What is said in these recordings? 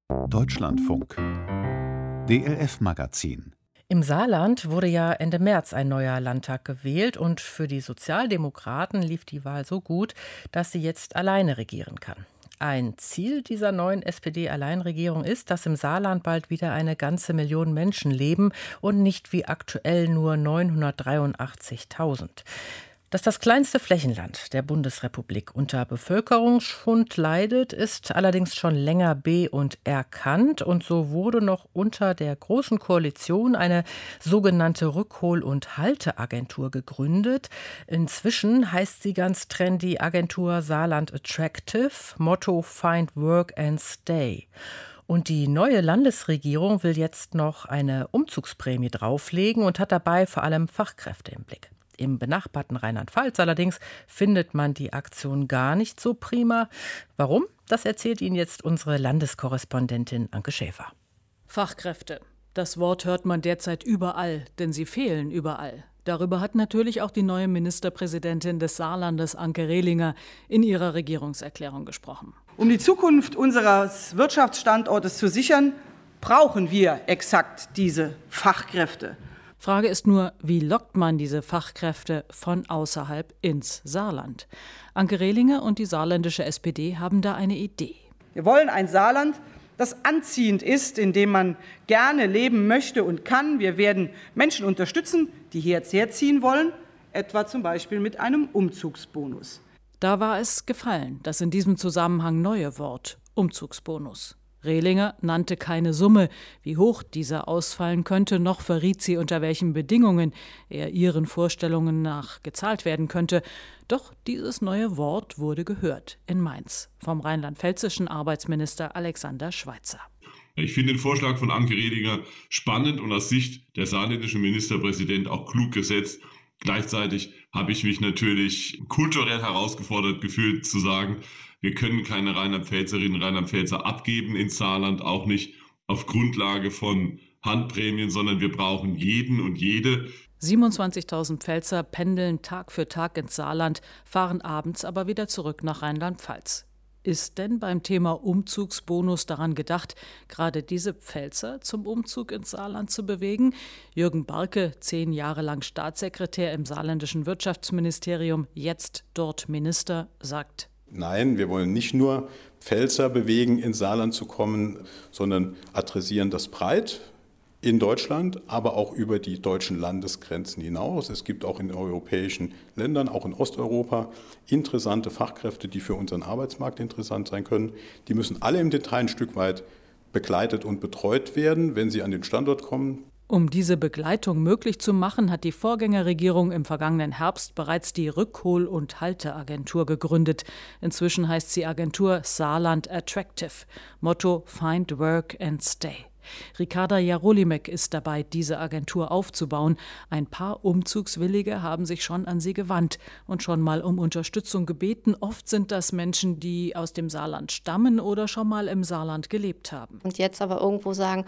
Deutschlandfunk. DLF-Magazin. Im Saarland wurde ja Ende März ein neuer Landtag gewählt und für die Sozialdemokraten lief die Wahl so gut, dass sie jetzt alleine regieren kann. Ein Ziel dieser neuen SPD-Alleinregierung ist, dass im Saarland bald wieder eine ganze Million Menschen leben und nicht wie aktuell nur 983.000. Dass das kleinste Flächenland der Bundesrepublik unter Bevölkerungsschwund leidet, ist allerdings schon länger und erkannt. Und so wurde noch unter der Großen Koalition eine sogenannte Rückhol- und Halteagentur gegründet. Inzwischen heißt sie ganz trendy Agentur Saarland Attractive, Motto Find Work and Stay. Und die neue Landesregierung will jetzt noch eine Umzugsprämie drauflegen und hat dabei vor allem Fachkräfte im Blick. Im benachbarten Rheinland-Pfalz allerdings findet man die Aktion gar nicht so prima. Warum? Das erzählt Ihnen jetzt unsere Landeskorrespondentin Anke Schäfer. Fachkräfte. Das Wort hört man derzeit überall, denn sie fehlen überall. Darüber hat natürlich auch die neue Ministerpräsidentin des Saarlandes, Anke Rehlinger, in ihrer Regierungserklärung gesprochen. Um die Zukunft unseres Wirtschaftsstandortes zu sichern, brauchen wir exakt diese Fachkräfte. Frage ist nur, wie lockt man diese Fachkräfte von außerhalb ins Saarland? Anke Rehlinger und die saarländische SPD haben da eine Idee. Wir wollen ein Saarland, das anziehend ist, in dem man gerne leben möchte und kann. Wir werden Menschen unterstützen, die hierher ziehen wollen, etwa zum Beispiel mit einem Umzugsbonus. Da war es gefallen, das in diesem Zusammenhang neue Wort, Umzugsbonus. Rehlinger nannte keine Summe, wie hoch dieser ausfallen könnte, noch verriet sie, unter welchen Bedingungen er ihren Vorstellungen nach gezahlt werden könnte. Doch dieses neue Wort wurde gehört in Mainz vom rheinland-pfälzischen Arbeitsminister Alexander Schweitzer. Ich finde den Vorschlag von Anke Rehlinger spannend und aus Sicht der saarländischen Ministerpräsident auch klug gesetzt. Gleichzeitig habe ich mich natürlich kulturell herausgefordert gefühlt zu sagen, wir können keine Rheinland-Pfälzerinnen und Rheinland-Pfälzer abgeben ins Saarland, auch nicht auf Grundlage von Handprämien, sondern wir brauchen jeden und jede. 27.000 Pfälzer pendeln Tag für Tag ins Saarland, fahren abends aber wieder zurück nach Rheinland-Pfalz. Ist denn beim Thema Umzugsbonus daran gedacht, gerade diese Pfälzer zum Umzug ins Saarland zu bewegen? Jürgen Barke, 10 Jahre lang Staatssekretär im saarländischen Wirtschaftsministerium, jetzt dort Minister, sagt: Nein, wir wollen nicht nur Pfälzer bewegen, ins Saarland zu kommen, sondern adressieren das breit in Deutschland, aber auch über die deutschen Landesgrenzen hinaus. Es gibt auch in europäischen Ländern, auch in Osteuropa, interessante Fachkräfte, die für unseren Arbeitsmarkt interessant sein können. Die müssen alle im Detail ein Stück weit begleitet und betreut werden, wenn sie an den Standort kommen. Um diese Begleitung möglich zu machen, hat die Vorgängerregierung im vergangenen Herbst bereits die Rückhol- und Halteagentur gegründet. Inzwischen heißt sie Agentur Saarland Attractive. Motto Find Work and Stay. Ricarda Jarolimek ist dabei, diese Agentur aufzubauen. Ein paar Umzugswillige haben sich schon an sie gewandt und schon mal um Unterstützung gebeten. Oft sind das Menschen, die aus dem Saarland stammen oder schon mal im Saarland gelebt haben. Und jetzt aber irgendwo sagen,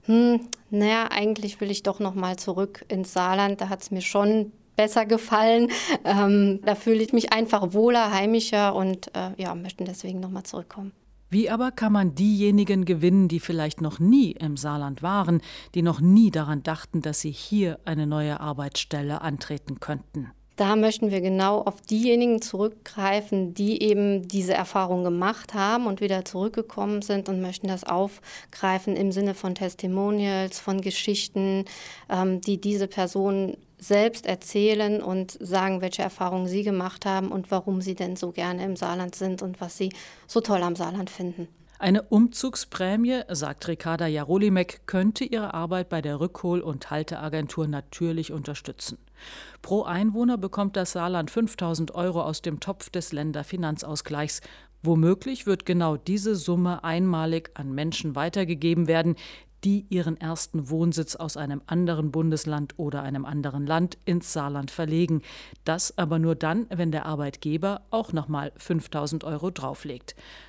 eigentlich will ich doch noch mal zurück ins Saarland, da hat es mir schon besser gefallen. Da fühle ich mich einfach wohler, heimischer und möchten deswegen noch mal zurückkommen. Wie aber kann man diejenigen gewinnen, die vielleicht noch nie im Saarland waren, die noch nie daran dachten, dass sie hier eine neue Arbeitsstelle antreten könnten? Da möchten wir genau auf diejenigen zurückgreifen, die eben diese Erfahrung gemacht haben und wieder zurückgekommen sind und möchten das aufgreifen im Sinne von Testimonials, von Geschichten, die diese Personen selbst erzählen und sagen, welche Erfahrungen sie gemacht haben und warum sie denn so gerne im Saarland sind und was sie so toll am Saarland finden. Eine Umzugsprämie, sagt Ricarda Jarolimek, könnte ihre Arbeit bei der Rückhol- und Halteagentur natürlich unterstützen. Pro Einwohner bekommt das Saarland 5.000 € aus dem Topf des Länderfinanzausgleichs. Womöglich wird genau diese Summe einmalig an Menschen weitergegeben werden, die ihren ersten Wohnsitz aus einem anderen Bundesland oder einem anderen Land ins Saarland verlegen. Das aber nur dann, wenn der Arbeitgeber auch nochmal 5.000 € drauflegt.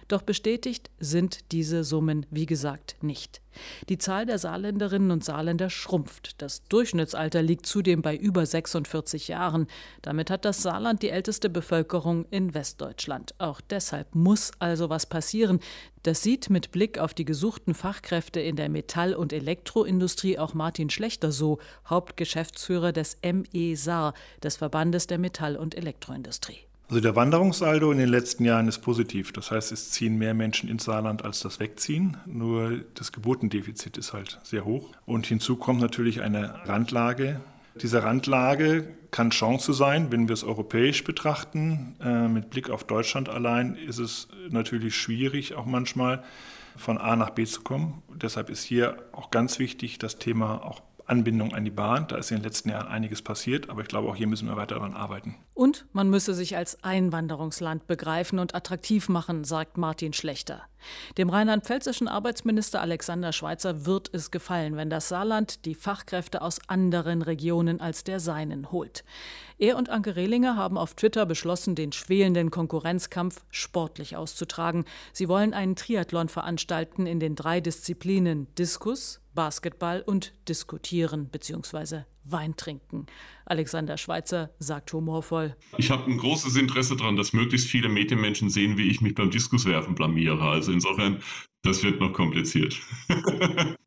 Doch bestätigt sind diese Summen, wie gesagt, nicht. Die Zahl der Saarländerinnen und Saarländer schrumpft. Das Durchschnittsalter liegt zudem bei über 46 Jahren. Damit hat das Saarland die älteste Bevölkerung in Westdeutschland. Auch deshalb muss also was passieren. Das sieht mit Blick auf die gesuchten Fachkräfte in der Metall- und Elektroindustrie auch Martin Schlechter so, Hauptgeschäftsführer des ME Saar, des Verbandes der Metall- und Elektroindustrie. Also der Wanderungssaldo in den letzten Jahren ist positiv. Das heißt, es ziehen mehr Menschen ins Saarland, als das wegziehen. Nur das Geburtendefizit ist halt sehr hoch. Und hinzu kommt natürlich eine Randlage. Diese Randlage kann Chance sein, wenn wir es europäisch betrachten. Mit Blick auf Deutschland allein ist es natürlich schwierig, auch manchmal von A nach B zu kommen. Deshalb ist hier auch ganz wichtig das Thema auch Anbindung an die Bahn. Da ist in den letzten Jahren einiges passiert, aber ich glaube, auch hier müssen wir weiter daran arbeiten. Und man müsse sich als Einwanderungsland begreifen und attraktiv machen, sagt Martin Schlechter. Dem rheinland-pfälzischen Arbeitsminister Alexander Schweitzer wird es gefallen, wenn das Saarland die Fachkräfte aus anderen Regionen als der seinen holt. Er und Anke Rehlinger haben auf Twitter beschlossen, den schwelenden Konkurrenzkampf sportlich auszutragen. Sie wollen einen Triathlon veranstalten in den 3 Disziplinen Diskus, Basketball und Diskutieren bzw. Wein trinken. Alexander Schweitzer sagt humorvoll: Ich habe ein großes Interesse daran, dass möglichst viele Medienmenschen sehen, wie ich mich beim Diskuswerfen blamiere. Also insofern, das wird noch kompliziert.